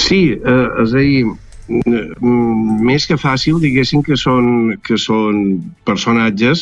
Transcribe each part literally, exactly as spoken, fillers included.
Sí, eh, és a dir, més que fàcil, diguéssim que són, que són personatges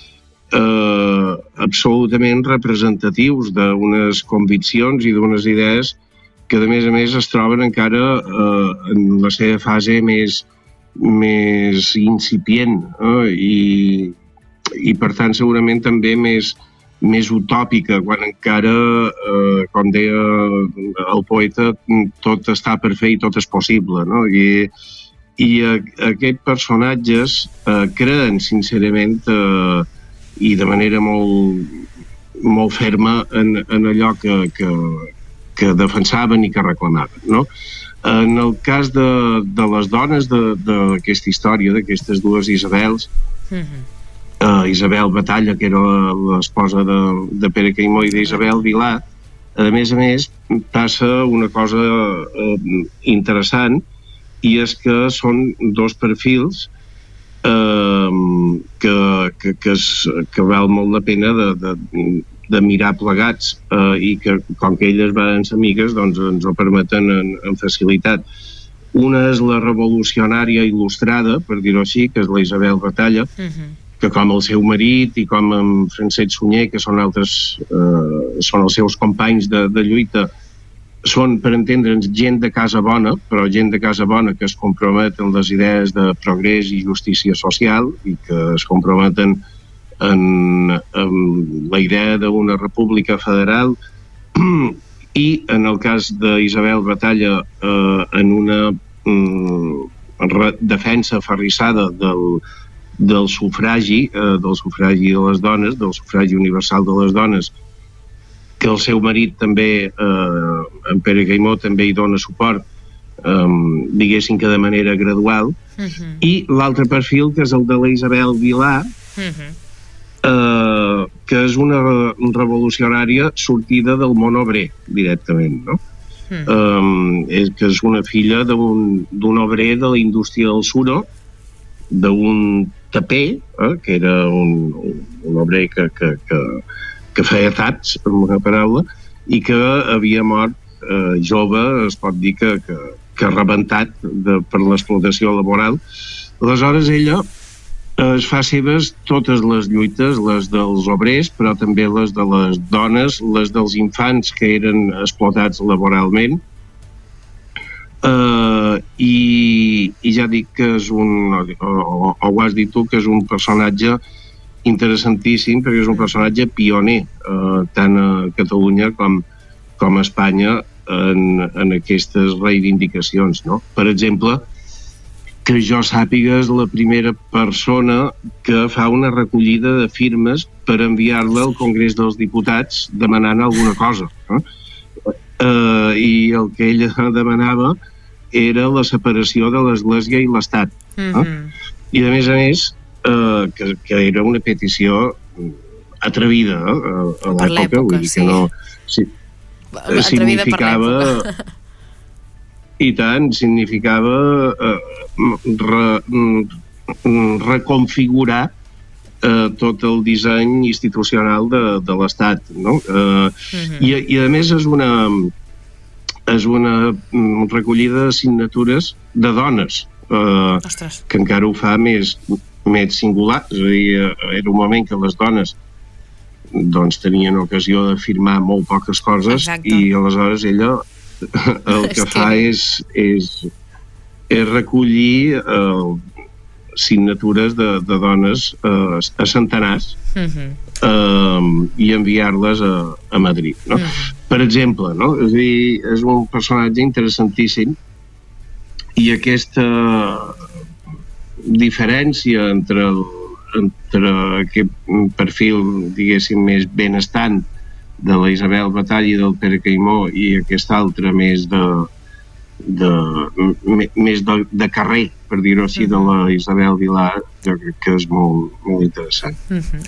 eh, absolutament representatius d'unes conviccions i d'unes idees que, a més a més, es troben encara eh, en la seva fase més, més incipient eh, i, i, per tant, segurament també més, més utòpica, quan encara, eh, com deia el poeta, tot està per fer i tot és possible, no? I, i a, aquests personatges eh, creen sincerament eh, i de manera molt, molt ferma en, en allò que, que, que defensaven i que reclamaven, no? En el cas de, de les dones d'aquesta història, d'aquestes dues Isabels, mm-hmm. Uh, Isabel Batalla, que era l'esposa de, de Pere Caimó, i d'Isabel Vilà, a més a més passa una cosa uh, interessant, i és que són dos perfils uh, que, que, que, es, que val molt la pena de, de, de mirar plegats uh, i que, com que elles van ser amigues, doncs ens ho permeten en, en facilitat. Una és la revolucionària il·lustrada, per dir-ho així, que és la Isabel Batalla, uh-huh. que com el seu marit i com en Francesc Sunyer, que són altres eh, són els seus companys de, de lluita, són, per entendre'ns, gent de casa bona, però gent de casa bona que es compromet en les idees de progrés i justícia social i que es comprometen en, en la idea d'una república federal, i en el cas d'Isabel Batalla eh, en una mm, defensa aferrissada del del sufragi, eh, del sufragi de les dones, del sufragi universal de les dones, que el seu marit també, eh, en Pere Caimó, també hi dona suport, eh, diguéssim que de manera gradual, uh-huh. i l'altre perfil, que és el de la Isabel Vilà, uh-huh. eh, que és una revolucionària sortida del món obrer, directament, no? Uh-huh. Eh, és, que és una filla d'un, d'un obrer de la indústria del suro, d'un taper, eh, que era un, un obrer que, que, que, que feia taps, per una paraula, i que havia mort eh, jove, es pot dir que, que, que rebentat de, per l'explotació laboral. Aleshores ella eh, es fa seves totes les lluites, les dels obrers, però també les de les dones, les dels infants que eren explotats laboralment. Uh, i, i ja dic que és un, o, o, o ho has dit tu, que és un personatge interessantíssim, perquè és un personatge pioner, uh, tant a Catalunya com, com a Espanya en, en aquestes reivindicacions, no? Per exemple, que jo sàpiga, és la primera persona que fa una recollida de firmes per enviar-la al Congrés dels Diputats demanant alguna cosa, no? Uh, i el que ella demanava era la separació de l'Església i l'Estat. Mm-hmm. Eh? I a més a més, eh, que, que era una petició atrevida eh, a, a l'època, vull dir que no... Sí, significava... I tant, significava eh, re, reconfigurar eh, tot el disseny institucional de, de l'Estat, no? Eh, mm-hmm. i, I a més és una... és una recollida de signatures de dones, eh, que encara ho fa més, més singular. És a dir, era un moment que les dones doncs, tenien ocasió de firmar molt poques coses. Exacte. I aleshores ella el que fa és, és, és recollir eh, signatures de, de dones eh, a centenars, uh-huh. eh, i enviar-les a, a Madrid, no? Uh-huh. Per exemple, no? És a dir, és un personatge interessantíssim, i aquesta diferència entre, el, entre aquest perfil, diguéssim, més benestant de la Isabel Batalla i del Pere Caimó i aquest altre més de, de, més de, de carrer, per dir-ho així, uh-huh. de la Isabel Vilà, jo crec que és molt, molt interessant. Uh-huh.